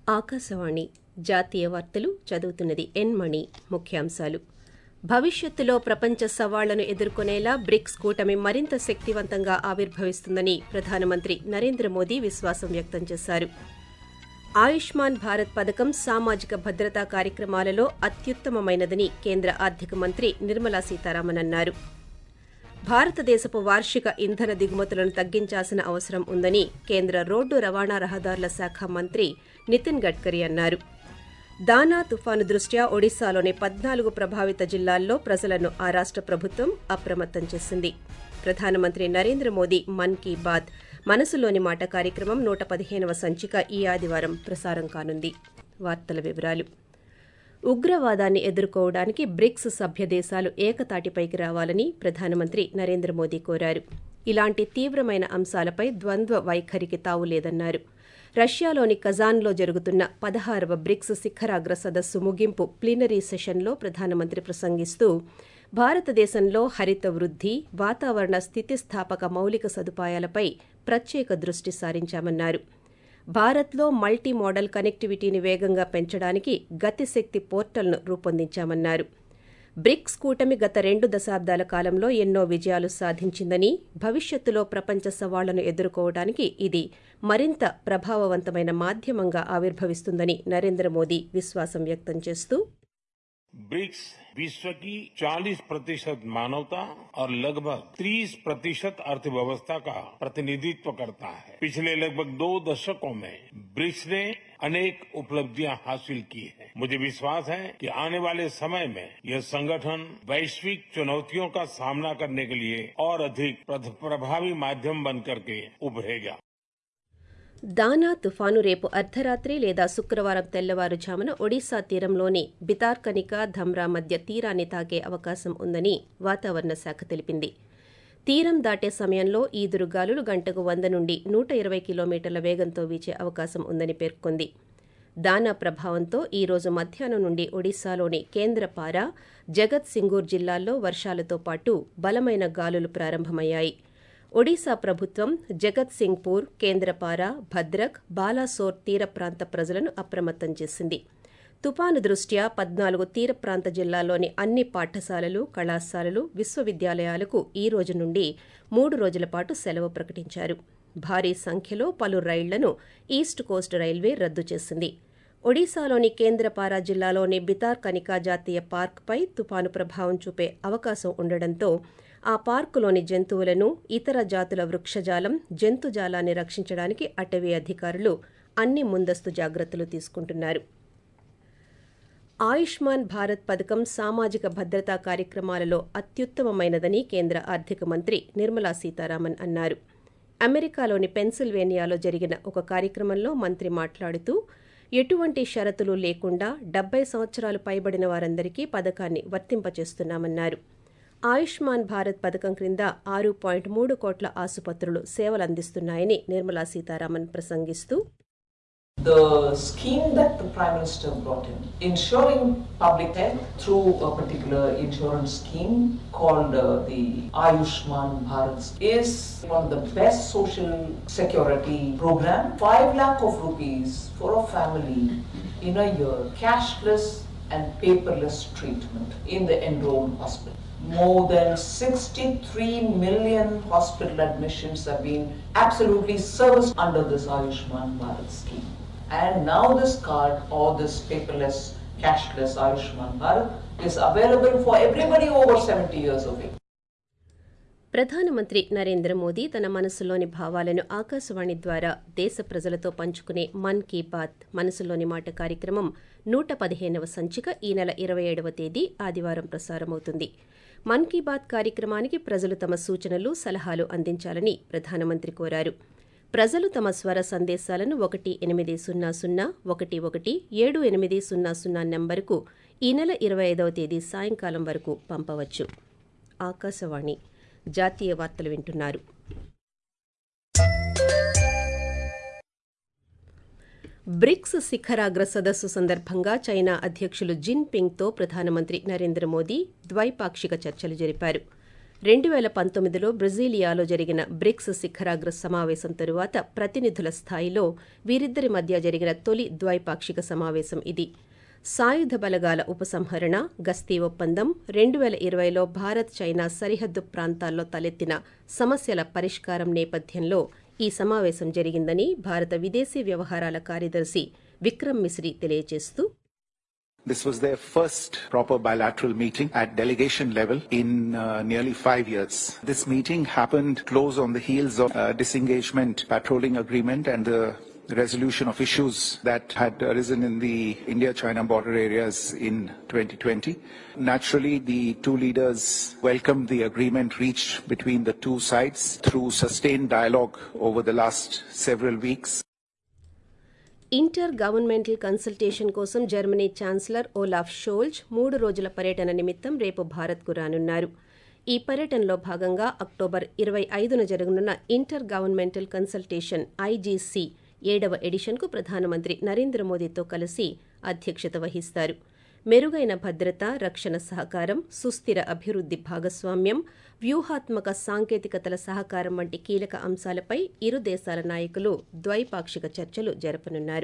ఆకాశవాణి జాతీయ వార్తలు చదువుతున్నది ఎన్ మణి. ముఖ్యాంశాలు: భవిష్యత్తులో ప్రపంచ సవాళ్లను ఎదుర్కొనేలా బ్రిక్స్ కూటమి మరింత శక్తివంతంగా ఆవిర్భవిస్తుందని ప్రధానమంత్రి నరేంద్ర మోదీ విశ్వాసం వ్యక్తం చేశారు. ఆయుష్మాన్ భారత్ పథకం సామాజిక భద్రతా కార్యక్రమాలలో అత్యుత్తమమైనదని కేంద్ర ఆర్థిక మంత్రి నిర్మలా సీతారామన్ అన్నారు. భారతదేశపు వార్షిక ఇంధన దిగుమతులను తగ్గించాల్సిన అవసరం ఉందని కేంద్ర రోడ్డు రవాణా రహదారుల శాఖ మంత్రి నితిన్ గడ్కరీ అన్నారు. దానా తుఫాను దృష్ట్యా ఒడిశాలోని 14 ప్రభావిత జిల్లాల్లో ప్రజలను ఆ రాష్ట ప్రభుత్వం అప్రమత్తం చేసింది. ప్రధానమంత్రి నరేంద్ర మోదీ మన్ కీ బాత్ మనసులోని మాట కార్యక్రమం 115వ సంచిక ఈ ఆదివారం ప్రసారం కానుంది. వార్తల వివరాలు: ఉగ్రవాదాన్ని ఎదుర్కోవడానికి బ్రిక్స్ సభ్య దేశాలు ఏకతాటిపైకి రావాలని ప్రధానమంత్రి నరేంద్ర మోదీ కోరారు. ఇలాంటి తీవ్రమైన అంశాలపై ద్వంద్వ వైఖరికి తావులేదన్నారు. రష్యాలోని కజాన్లో జరుగుతున్న 16వ బ్రిక్స్ శిఖరాగ్ర సదస్సు ముగింపు ప్లీనరీ సెషన్లో ప్రధానమంత్రి ప్రసంగిస్తూ భారతదేశంలో హరిత వృద్ధి, వాతావరణ స్థితిస్థాపక మౌలిక సదుపాయాలపై ప్రత్యేక దృష్టి సారించామన్నారు. భారత్లో మల్టీ మోడల్ కనెక్టివిటీని వేగంగా పెంచడానికి గతిశక్తి పోర్టల్ను రూపొందించామన్నారు. బ్రిక్స్ కూటమి గత 2 దశాబ్దాల కాలంలో ఎన్నో విజయాలు సాధించిందని, భవిష్యత్తులో ప్రపంచ సవాళ్లను ఎదుర్కోవడానికి ఇది మరింత ప్రభావవంతమైన మాధ్యమంగా ఆవిర్భవిస్తుందని నరేంద్ర మోదీ విశ్వాసం వ్యక్తం చేస్తూ, ब्रिक्स विश्व की 40% मानवता और लगभग 30% अर्थव्यवस्था का प्रतिनिधित्व करता है. पिछले लगभग 2 दशकों में ब्रिक्स ने अनेक उपलब्धियां हासिल की हैं. मुझे विश्वास है कि आने वाले समय में यह संगठन वैश्विक चुनौतियों का सामना करने के लिए और अधिक प्रभावी माध्यम बनकर के उभरेगा. దానా తుఫాను రేపు అర్ధరాత్రి లేదా శుక్రవారం తెల్లవారుఝామున ఒడిశా తీరంలోని బితార్కనిక, ధమ్రా మధ్య తీరాన్ని తాకే అవకాశం ఉందని వాతావరణ శాఖ తెలిపింది. తీరం దాటే సమయంలో ఈదురుగాలులు గంటకు 100 నుండి 120 కిలోమీటర్ల వేగంతో వీచే అవకాశం ఉందని పేర్కొంది. దానా ప్రభావంతో ఈ రోజు మధ్యాహ్నం నుండి ఒడిశాలోని కేంద్రపారా, జగత్ సింగూర్ జిల్లాల్లో వర్షాలతో పాటు బలమైన గాలులు ప్రారంభమయ్యాయి. ఒడిశా ప్రభుత్వం జగత్ సింగ్పూర్, కేంద్రపారా, భద్రక్, బాలాసోర్ తీర ప్రాంత ప్రజలను అప్రమత్తం చేసింది. తుపాను దృష్ట్యా 14 తీర ప్రాంత జిల్లాల్లోని అన్ని పాఠశాలలు, కళాశాలలు, విశ్వవిద్యాలయాలకు ఈ రోజు నుండి 3 రోజుల పాటు సెలవు ప్రకటించారు. భారీ సంఖ్యలో పలు రైళ్లను ఈస్ట్ కోస్ట్ రైల్వే రద్దు చేసింది. ఒడిశాలోని కేంద్రపారా జిల్లాలోని బితార్కనికా జాతీయ పార్క్పై తుపాను ప్రభావం చూపే అవకాశం ఉండడంతో ఆ పార్కులోని జంతువులను, ఇతర జాతుల వృక్షజాలం, జంతుజాలాన్ని రక్షించడానికి అటవీ అధికారులు అన్ని ముందస్తు జాగ్రత్తలు తీసుకుంటున్నారు. ఆయుష్మాన్ భారత్ పథకం సామాజిక భద్రతా కార్యక్రమాలలో అత్యుత్తమమైనదని కేంద్ర ఆర్థిక మంత్రి నిర్మలా సీతారామన్ అన్నారు. అమెరికాలోని పెన్సిల్వేనియాలో జరిగిన ఒక కార్యక్రమంలో మంత్రి మాట్లాడుతూ, ఎటువంటి షరతులు లేకుండా 70 సంవత్సరాలు పైబడిన వారందరికీ పథకాన్ని వర్తింపచేస్తున్నామన్నారు. ఆయుష్మాన్ భారత్ పథకం క్రింద 6.3 కోట్ల ఆసుపత్రులు సేవలందిస్తున్నాయని నిర్మలా సీతారామన్ ప్రసంగిస్తూ, The scheme that the Prime Minister brought in, ensuring public health through a particular insurance scheme called the Ayushman Bharat, is one of the best social security program. 5 lakh of rupees for a family in a year, cashless and paperless treatment in the enrolled hospital. More than 63 million hospital admissions have been absolutely serviced under this Ayushman Bharat scheme. And now this card or this paperless, cashless Ayushman Bharat is available for everybody over 70 years of age. ప్రధానమంత్రి నరేంద్ర మోదీ తన మనసులోని భావాలను ఆకాశవాణి ద్వారా దేశ ప్రజలతో పంచుకునే మన్ కీ బాత్ మనసులోని మాట కార్యక్రమం 115వ సంచిక ఈ నెల 27వ తేదీ ఆదివారం ప్రసారమవుతుంది. మన్ కీ బాత్ కార్యక్రమానికి ప్రజలు తమ సూచనలు, సలహాలు అందించాలని ప్రధానమంత్రి కోరారు. ప్రజలు తమ స్వర సందేశాలను 18001178000 నంబరుకు ఈ నెల 25వ తేదీ సాయంకాలం వరకు పంపవచ్చు. ఆకాశవాణి జాతీయ వార్తలు వింటున్నారు. బ్రిక్స్ శిఖరాగ్ర సదస్సు సందర్భంగా చైనా అధ్యక్షులు జిన్ పింగ్తో ప్రధానమంత్రి నరేంద్ర మోదీ ద్వైపాక్షిక చర్చలు జరిపారు. 2019లో బ్రెజిలియాలో జరిగిన బ్రిక్స్ శిఖరాగ్ర సమావేశం తరువాత ప్రతినిధుల స్థాయిలో వీరిద్దరి మధ్య జరిగిన తొలి ద్వైపాక్షిక సమావేశం ఇది. సాయుధ బలగాల ఉపసంహరణ, గస్తీ ఒప్పందం, 2020లో భారత్ చైనా సరిహద్దు ప్రాంతాల్లో తలెత్తిన సమస్యల పరిష్కారం నేపథ్యంలో ఈ సమావేశం జరిగిందని భారత విదేశీ వ్యవహారాల కార్యదర్శి విక్రమ్ మిశ్రీ తెలియజేస్తూ, This was their first proper bilateral meeting at delegation level in nearly 5 years. This meeting happened close on the heels of disengagement patrolling agreement and the resolution of issues that had arisen in the India-China border areas in 2020. Naturally, the two leaders welcomed the agreement reached between the two sides through sustained dialogue over the last several weeks. Intergovernmental consultation కోసం Germany chancellor Olaf Scholz 3 రోజుల పర్యటన నిమిత్తం రేపు భారత్కు రానున్నారు. ఈ పర్యటనలో భాగంగా అక్టోబర్ 25న జరగనున్న ఇంటర్ గవర్నమెంటల్ కన్సల్టేషన్ ఐజీసీ 7వ ఎడిషన్కు ప్రధానమంత్రి నరేంద్ర మోదీతో కలిసి అధ్యక్షత వహిస్తారు. మెరుగైన భద్రత, రక్షణ సహకారం, సుస్థిర అభివృద్ధి భాగస్వామ్యం, వ్యూహాత్మక సాంకేతికతల సహకారం వంటి కీలక అంశాలపై ఇరు దేశాల నాయకులు ద్వైపాక్షిక చర్చలు జరపనున్నారు.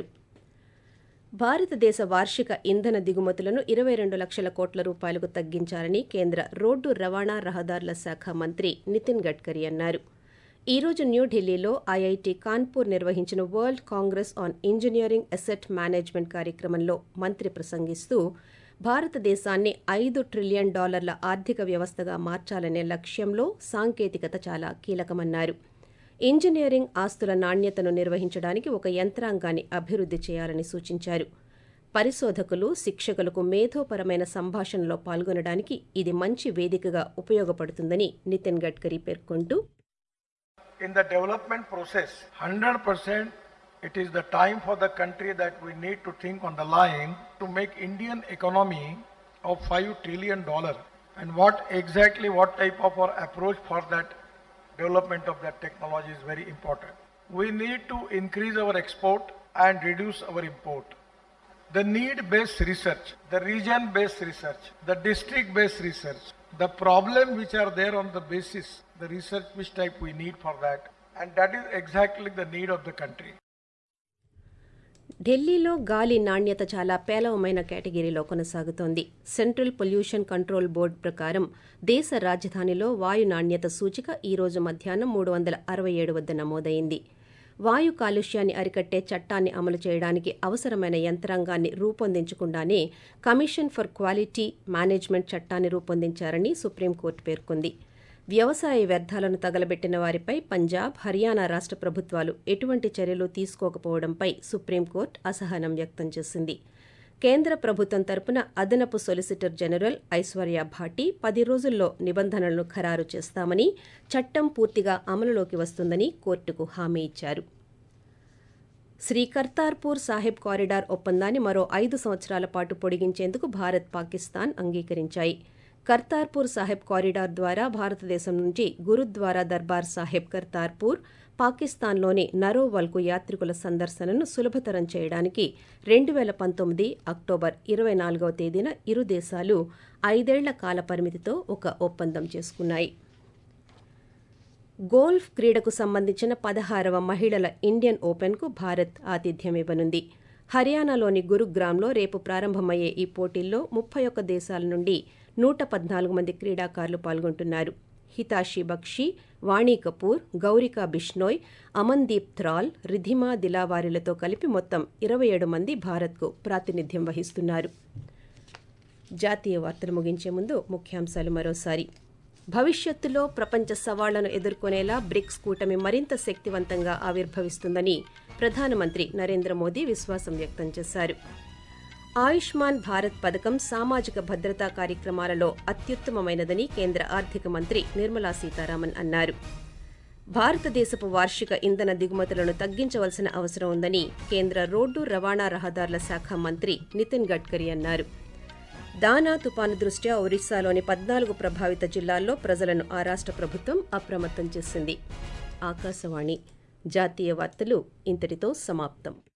భారతదేశ వార్షిక ఇంధన దిగుమతులను 22 లక్షల కోట్ల రూపాయలకు తగ్గించాలని కేంద్ర రోడ్డు రవాణా రహదారుల శాఖ మంత్రి నితిన్ గడ్కరీ అన్నారు. ఈ రోజు న్యూఢిల్లీలో ఐఐటి కాన్పూర్ నిర్వహించిన world congress on engineering asset management కార్యక్రమంలో మంత్రి ప్రసంగిస్తూ, భారతదేశాన్ని $5 ట్రిలియన్ ఆర్థిక వ్యవస్థగా మార్చాలనే లక్ష్యంలో సాంకేతికత చాలా కీలకమన్నారు. ఇంజనీరింగ్ ఆస్తుల నాణ్యతను నిర్వహించడానికి ఒక యంత్రాంగాన్ని అభివృద్ధి చేయాలని సూచించారు. పరిశోధకులు, శిక్షకులకు మేధోపరమైన సంభాషణలో పాల్గొనడానికి ఇది మంచి వేదికగా ఉపయోగపడుతుందని నితిన్ గడ్కరీ పేర్కొంటూ, In the development process, 100% it is the time for the country that we need to think on the line to make Indian economy of $5 trillion. And what type of our approach for that development of that technology is very important. We need to increase our export and reduce our import. The need-based research, the region-based research, the district-based research, the problem which are there on the basis, the research which type we need for that, and that is exactly the need of the country. ఢిల్లీలో గాలి నాణ్యత చాలా పేలవమైన కేటగిరీలో కొనసాగుతోంది. Central pollution control board ప్రకారం దేశ రాజధానిలో వాయు నాణ్యత సూచిక ఈ రోజు మధ్యాహ్నం 367 వద్ద నమోదైంది. వాయు కాలుష్యాన్ని అరికట్టే చట్టాన్ని అమలు చేయడానికి అవసరమైన యంత్రాంగాన్ని రూపొందించకుండానే కమిషన్ ఫర్ క్వాలిటీ మేనేజ్మెంట్ చట్టాన్ని రూపొందించారని సుప్రీంకోర్టు పేర్కొంది. వ్యవసాయ వ్యర్థాలను తగలబెట్టిన వారిపై పంజాబ్, హర్యానా రాష్ట ప్రభుత్వాలు ఎటువంటి చర్యలు తీసుకోకపోవడంపై సుప్రీంకోర్టు అసహనం వ్యక్తం చేసింది. కేంద్ర ప్రభుత్వం తరపున అదనపు సొలిసిటర్ జనరల్ ఐశ్వర్య భాటి 10 రోజుల్లో నిబంధనలను ఖరారు చేస్తామని, చట్టం పూర్తిగా అమలులోకి వస్తుందని కోర్టుకు హామీ ఇచ్చారు. శ్రీ కర్తార్పూర్ సాహిబ్ కారిడార్ ఒప్పందాన్ని మరో 5 సంవత్సరాల పాటు పొడిగించేందుకు భారత్, పాకిస్తాన్ అంగీకరించాయి. కర్తార్పూర్ సాహిబ్ కారిడార్ ద్వారా భారతదేశం నుంచి గురుద్వారా దర్బార్ సాహిబ్ కర్తార్పూర్, పాకిస్తాన్లోని నరోవల్కు యాత్రికుల సందర్శనను సులభతరం చేయడానికి 2019 అక్టోబర్ 24వ తేదీన ఇరు దేశాలు 5 ఏళ్ల కాల పరిమితితో ఒక ఒప్పందం చేసుకున్నాయి. గోల్ఫ్ క్రీడకు సంబంధించిన 16వ మహిళల ఇండియన్ ఓపెన్కు భారత్ ఆతిథ్యం ఇవ్వనుంది. హర్యానాలోని గురుగ్రామ్లో రేపు ప్రారంభమయ్యే ఈ పోటీల్లో 31 దేశాల నుండి 114 మంది క్రీడాకారులు పాల్గొంటున్నారు. హితాషి బక్షి, వాణి కపూర్, గౌరికా బిష్నోయ్, అమన్దీప్ థ్రాల్, రిధిమా దిలావారిలతో కలిపి మొత్తం 27 మంది భారత్కు ప్రాతినిధ్యం వహిస్తున్నారు. జాతీయ వార్తలు ముగించే ముందు ముఖ్యాంశాలు మరోసారి. భవిష్యత్తులో ప్రపంచ సవాళ్లను ఎదుర్కొనేలా బ్రిక్స్ కూటమి మరింత శక్తివంతంగా ఆవిర్భవిస్తుందని ప్రధానమంత్రి నరేంద్ర మోదీ విశ్వాసం వ్యక్తం చేశారు. ఆయుష్మాన్ భారత్ పథకం సామాజిక భద్రతా కార్యక్రమాలలో అత్యుత్తమమైనదని కేంద్ర ఆర్థిక మంత్రి నిర్మలా సీతారామన్ అన్నారు. భారతదేశపు వార్షిక ఇంధన దిగుమతులను తగ్గించవలసిన అవసరం ఉందని కేంద్ర రోడ్డు రవాణా రహదారుల శాఖ మంత్రి నితిన్ గడ్కరీ అన్నారు. దానా తుపాను దృష్ట్యా ఒరిస్సాలోని 14 ప్రభావిత జిల్లాల్లో ప్రజలను ఆ రాష్ట్ర ప్రభుత్వం అప్రమత్తం చేసింది. ఆకాశవాణి జాతీయ వార్తలు ఇంతటితో సమాప్తం.